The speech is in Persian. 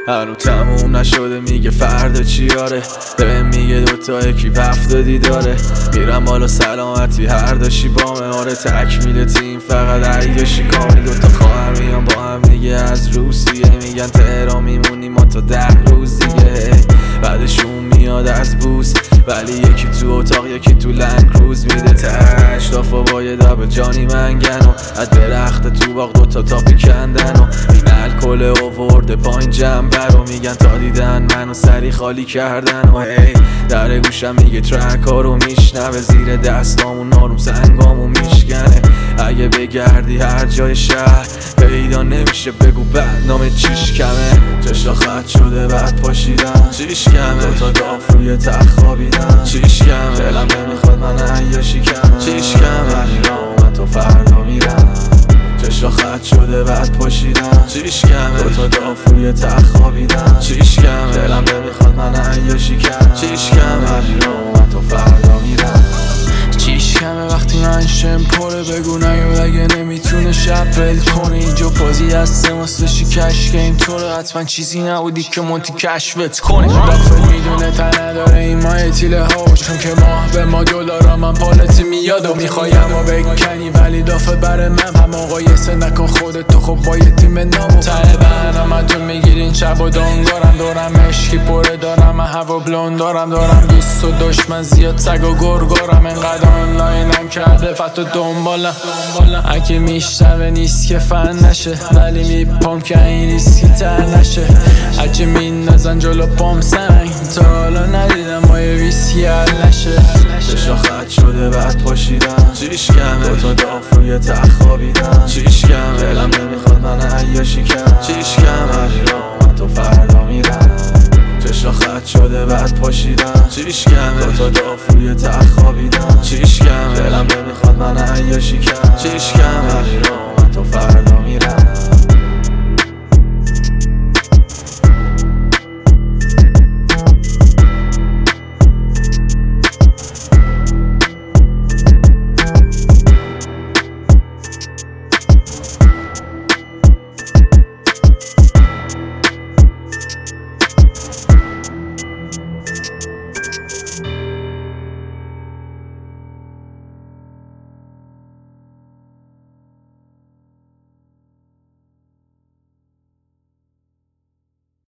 هنو تموم نشده میگه فردا چیاره، به میگه دوتا یکی هفتادی داره. میرم بالا سلامتی هر داشی با مهاره، تکمیل تیم فقط عیاشی کامل. دوتا خواهم میان با هم دیگه از روسیه، میگن تهران میمونی ما تا 10 روز دیگه. بعدشون میاد از بوس، ولی یکی تو اتاق یکی تو لنگ کروز میده تش. دافا با یه دبل جانی منگن و از درخت تو باغ دوتا تاپی کندن و این الکل آورده پایین جنبه رو، میگن تا دیدن منو سری خالی کردن و هی در گوشم میگه ترک ها رو میشنوه، زیر دستامون آروم سنگامو میشکنه. اگه بگردی هر جای شهر پیدا نمیشه، بگو بدنامه چیش کمه. چشا خط شده بعد پاشیدن چیش کمه، دوتا داف روی تخت خوابیدن چیش کمه. دلم نمیخواد من عیاشی کمه چیش کمه، میرم من تا فردا میرم. چشا خط شده بعد پاشیدن چیش کمه، دوتا داف روی تخت خوابیدن چیش کمه. دلم نمیخواد من عیاشی کمه چیش کمه، میرم من تا فردا میرم. چیش کمه وقتی من شم پره، بگو نیاد اگه نمیتونه شب بل کنه. اینجا بازی هسته واسه شکش که اینطوره، حتما چیزی نبودی که منتی کشفت کنه. دافل میدونه تن نداره این ماه تیله ها، چون که ماه به ما دلارا من پالتی میاد و میخوایم و بکنی، ولی دافل بره من هم آقایسه نکن خودت تو. خب با یه تیم نامو تنه برنامه تو میگیرین شب و دانگارم، دارم اشکی پره دارم من هوا بلون دارم 20 و دشمن زیاد سگ و گرگارم. انقدر آنلاینم کرده فتو دنبالم، اگه میشنوه نیست که فن نشه، ولی میپام که این ریسکی تر نشه. اگه نزن جلو پام سنگ، تا حالا ندیدم ما یه ویسکی حل نشه. چشا خط شده بعد پاشیدن چیش کمه، دوتا داف روی تخت خوابیدن چیش کمه. دلم نمیخواد من عیاشی کمه چیش کمه، میرم من تا فردا میرم. چشا خط شده بعد پاشیدن چیش کمه، دوتا داف روی تخت خوابیدن چیش کمه. دلم نمیخواد من عیاشی کمه چیش کمه، میرم